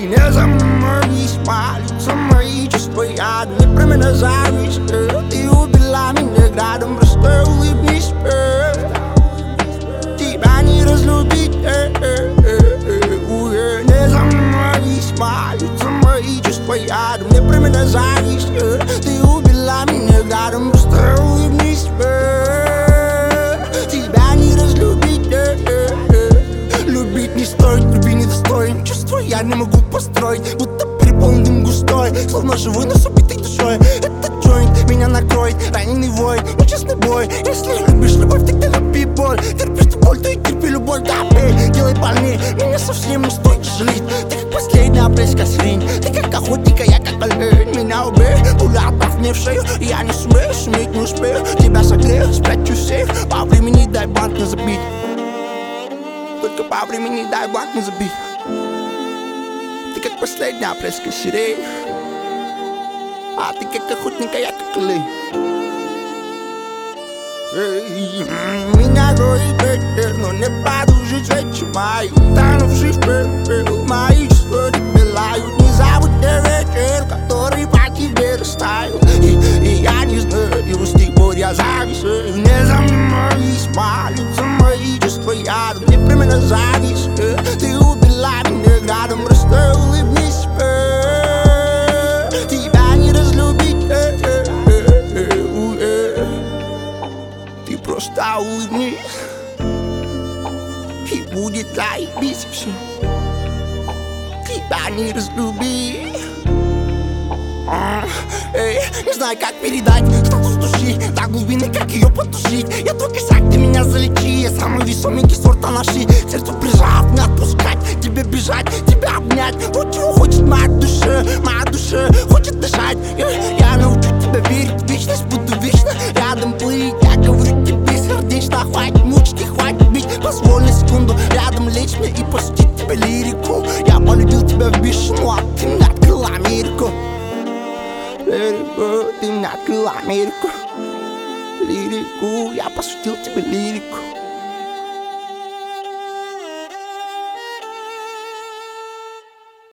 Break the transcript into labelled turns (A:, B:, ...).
A: Не заморись, молятся мои чувства ядом. Не про меня зависть, ты убила меня градом. Просто улыбнись, тебя не разлюбить. Не заморись, молятся мои чувства ядом. Не про меня зависть, ты убила меня градом. Просто улыбнись, тебя не разлюбить. Любить не стоит, любви недостоин. Чувства я не могу построить, будто переполнен густой, словно живой, но с убитой душой. Этот джойнт меня накроет, раненый воин, но честный бой. Если любишь любовь, тогда люби боль. Терпишь ты боль, то и терпи любовь. Да, бей, делай больней, меня совсем не стоит жалеть. Ты как последняя апрельская сирень, ты как охотник, а я как олень. Меня убей, пуля отправь мне в шею. Я не сумею, суметь не успею. Тебя согрею, спрячу сейф. По времени дай банк не забить. Только по времени дай банк не забить. Ты как последняя апрельская сирень, а ты как охотник, а я как олень. Меня гонит ветер, но не подужит свечи мои. Утонувший в пепел, мои чувства не пылают. Не забудь вечер, который по тебе растаял. И я не знаю, с тех пор я зависаю. Не заморись, молятся мои чувства ядом. Не про меня зависть, ты убила меня градом. Просто улыбнись, тебя не разлюбить. Ты просто улыбнись, и будет заебись все. Тебя не разлюбить. Не знаю, как передать статус души до глубины, как ее потушить. Я твой косяк, ты меня залечи. Я самый весомый сорта наши. Сердцу прижав, не отпускать. Тебе бежать, тебя обнять. Вот чего хочет моя душа хочет дышать. Я научу тебя верить в вечность, буду вечно рядом плыть. Я говорю тебе сердечно, хватит мучить и хватит бить. Позволь на секунду рядом лечь мне и пустить тебе лирику. Я полюбил тебя в бешену, а ты мне открыла Америку. Лирику, ты мне открыла Америку. Лирику, я посвятил тебе лирику.